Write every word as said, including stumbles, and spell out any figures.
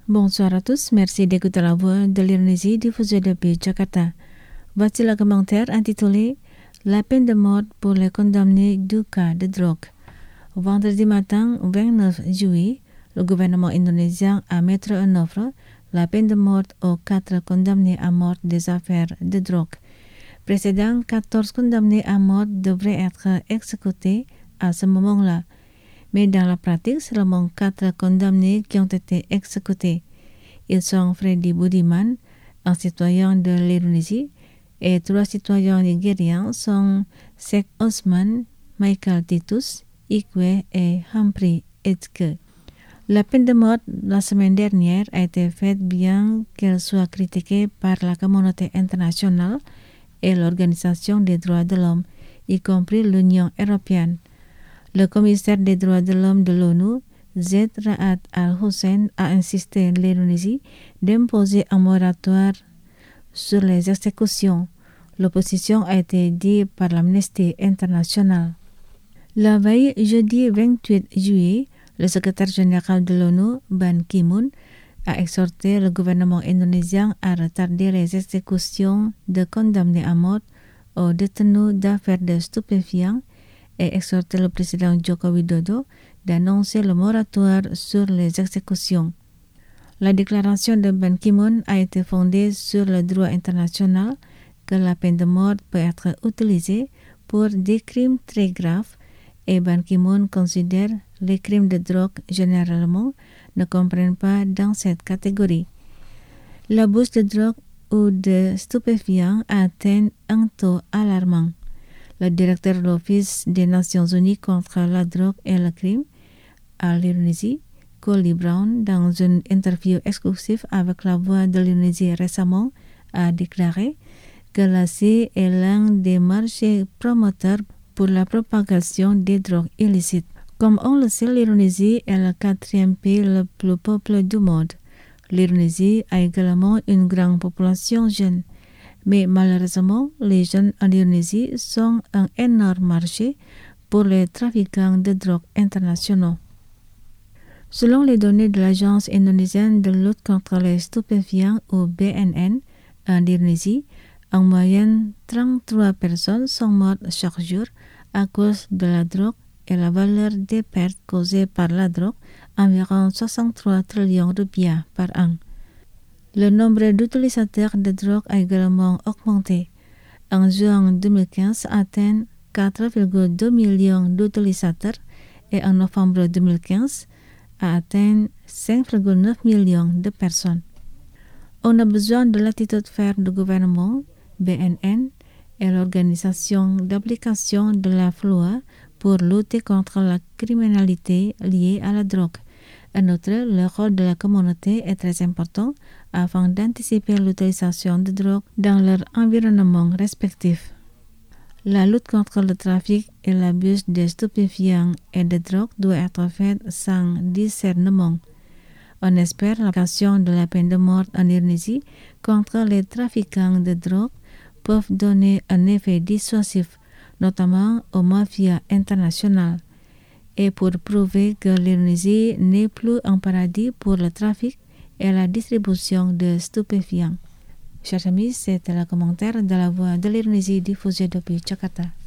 Bonsoir à tous, merci d'écouter la voix de l'Indonésie diffusée depuis Jakarta. Voici le commentaire intitulé La peine de mort pour les condamnés du cas de drogue. Vendredi matin, vingt-neuf juillet, le gouvernement indonésien a mis en œuvre la peine de mort aux quatre condamnés à mort des affaires de drogue. Précédemment, quatorze condamnés à mort devraient être exécutés à ce moment-là. Mais dans la pratique, seulement quatre condamnés qui ont été exécutés. Ils sont Freddy Budiman, un citoyen de l'Indonésie, et trois citoyens nigérians sont Sheikh Osman, Michael Titus, Ikwe et Humphrey Edke. La peine de mort la semaine dernière a été faite bien qu'elle soit critiquée par la communauté internationale et l'Organisation des droits de l'homme, y compris l'Union européenne. Le commissaire des droits de l'homme de l'ONU, Zeid Ra'ad al-Hussein, a insisté en l'Indonésie d'imposer un moratoire sur les exécutions. L'opposition a été dite par l'Amnesty International. La veille, jeudi vingt-huit juillet, le secrétaire général de l'ONU, Ban Ki-moon, a exhorté le gouvernement indonésien à retarder les exécutions de condamnés à mort aux détenus d'affaires de stupéfiants et exhorté le président Joko Widodo d'annoncer le moratoire sur les exécutions. La déclaration de Ban Ki-moon a été fondée sur le droit international que la peine de mort peut être utilisée pour des crimes très graves et Ban Ki-moon considère les crimes de drogue généralement ne comprennent pas dans cette catégorie. L'abus de drogue ou de stupéfiants atteint un taux alarmant. Le directeur de l'Office des Nations Unies contre la drogue et le crime à l'Indonésie, Colly Brown, dans une interview exclusive avec la Voix de l'Indonésie récemment, a déclaré que la C I est l'un des marchés promoteurs pour la propagation des drogues illicites. Comme on le sait, l'Indonésie est le quatrième pays le plus peuplé du monde. L'Indonésie a également une grande population jeune. Mais malheureusement, les jeunes en Indonésie sont un énorme marché pour les trafiquants de drogue internationaux. Selon les données de l'Agence indonésienne de lutte contre les stupéfiants ou B N N en Indonésie, en moyenne, trente-trois personnes sont mortes chaque jour à cause de la drogue et la valeur des pertes causées par la drogue, environ soixante-trois trillions de rupiah par an. Le nombre d'utilisateurs de drogue a également augmenté. En juin deux mille quinze, atteint quatre virgule deux millions d'utilisateurs et en novembre deux mille quinze, a atteint cinq virgule neuf millions de personnes. On a besoin de l'attitude ferme du gouvernement, B N N, et l'organisation d'application de la loi pour lutter contre la criminalité liée à la drogue. En outre, le rôle de la communauté est très important afin d'anticiper l'utilisation de drogue dans leur environnement respectif. La lutte contre le trafic et l'abus des stupéfiants et de drogue doit être faite sans discernement. On espère l'application de la peine de mort en Indonésie contre les trafiquants de drogue peuvent donner un effet dissuasif, notamment aux mafias internationales, et pour prouver que l'Indonésie n'est plus un paradis pour le trafic et la distribution de stupéfiants. Chers amis, c'était le commentaire de la Voix de l'Indonésie diffusé depuis Jakarta.